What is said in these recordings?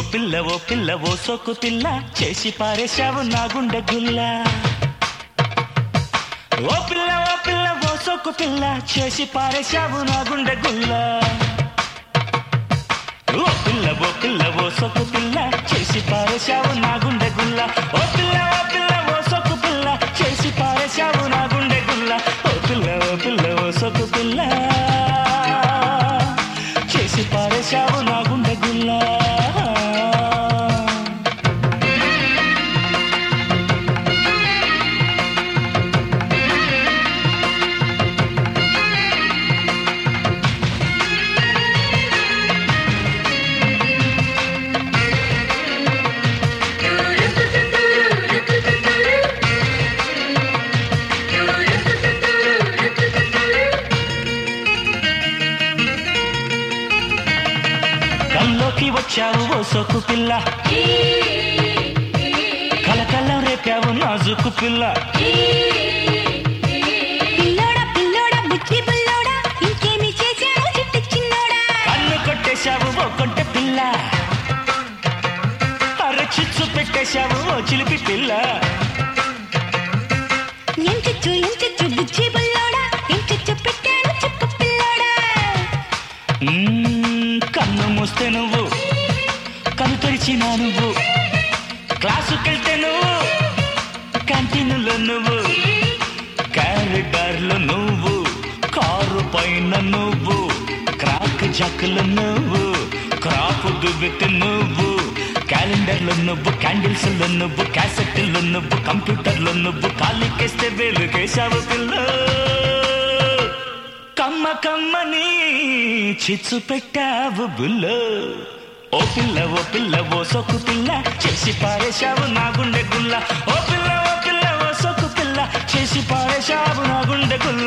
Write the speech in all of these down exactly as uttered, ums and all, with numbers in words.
పిల్ల ఓ పిల్ల ఓ సోకు పిల్ల చేసి పారేశావు నా గుండె గుల్ల ఓ పిల్ల ఓ పిల్ల ఓ సోకు పిల్ల చేసి పారేశావు నా గుండె గుల్ల ఓ పిల్ల ఓ పిల్ల ఓ సోకు పిల్ల చేసి పారేశావు నా గుండె గుల్ల ఓ పిల్ల ఓ పిల్ల ఓ సోకు పిల్ల చేసి పారేశావు నా గుండె గుల్ల ఓ పిల్ల ఓ పిల్ల ఓ సోకు పిల్ల చేసి పారేశావు నా గుండె గుల్ల కల్లోకి వచ్చావు ఓ సోకు పిల్ల కలకల్లం రేపావు నాజుకు పిల్ల పిల్లోడా పిల్లోడా బుచ్చి పిల్లోడా ఇంకేమి చేశావు చిట్టి చిన్నోడా కన్ను కొట్టేశావు ఓ కొంటె పిల్ల అర చిచ్చు పెట్టేశావు ఓ చిలిపి పిల్ల ఎంచెచ్చు ఎంచెచ్చు బుచ్చి పిల్లోడా ఎంచెచ్చు పెట్టాను చెప్పు పిల్లోడా కన్ను మూస్తే నువ్వు కను తెరిచినా నువ్వు క్లాసుకెళ్తే నువ్వు క్యాంటీన్లో నువ్వు క్యారిడార్లో నువ్వు కారు పైన నువ్వు క్రాక్ జాకులు నువ్వు క్రాపు దువ్వెత్తి నువ్వు క్యాలెండర్లో నువ్వు క్యాండిల్స్లో నువ్వు క్యాసెట్లో నువ్వు కంప్యూటర్లో నువ్వు కాలికేస్తే వేలుకేశావు పిల్ల కమ్మ కమ్మని చిచ్చు పెట్టావు బుల్లో ఓ పిల్ల ఓ పిల్ల ఓ సోకు పిల్ల చేసి పారేశావు నా గుండె గుల్ల ఓ పిల్ల ఓ పిల్ల ఓ సోకు పిల్ల చేసి పారేశావు నా గుండె గుల్ల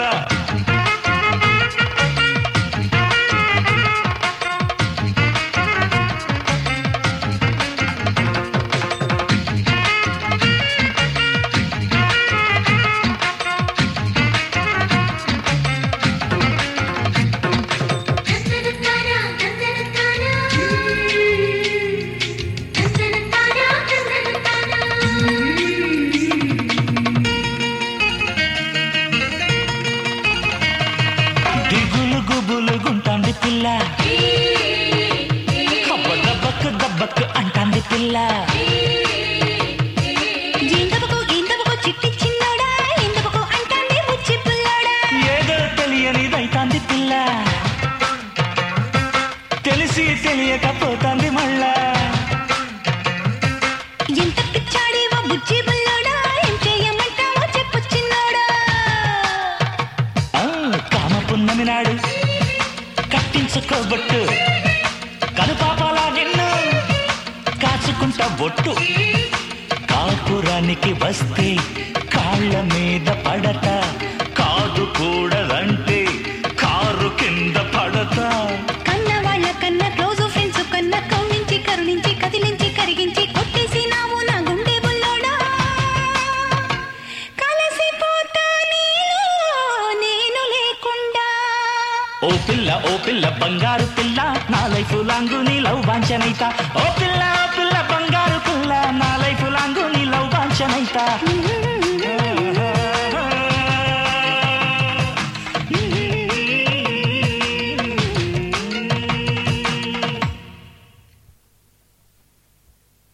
దిగులు గుబులు గుంటాంది పిల్ల కబ్బ దబ్బకు దబ్బకు అంటాంది పిల్ల ఏందబకు ఏందబకు చిట్టి చిన్నోడా ఏందబకు అంటాంది బుచ్చి పిల్లోడా ఏదో తెలియనిదైతాంది పిల్ల తెలిసి తెలియకపోతాంది మళ్ళా ఎంత పిచ్చాడివో బుచ్చి పిల్లోడా ఏం చేయమంటావో చెప్పు చిన్నోడా ఆ, కామ పున్నమి నాడు కట్టించుకోబొట్టు కనుపాపాలా నిన్ను కాచుకుంటా బొట్టు కాపురానికి వస్తే కాళ్ళ మీద పడత కాదు కూడదంటే కారు కింద పడతా కన్న వాళ్ళ కన్న క్లోజ్ ఫ్రెండ్స్ కన్న కౌలించి కరుణించి కదిలించి కరిగించి కొట్టేసినావు నా గుండె బుల్లోడా కలసిపోతా నీలో నేను లేకుండా ఓ పిల్ల ఓ పిల్ల బంగారు పిల్ల నా లైఫ్ లాంగ్ నీ లవ్ వాంఛనైతా ఓ పిల్ల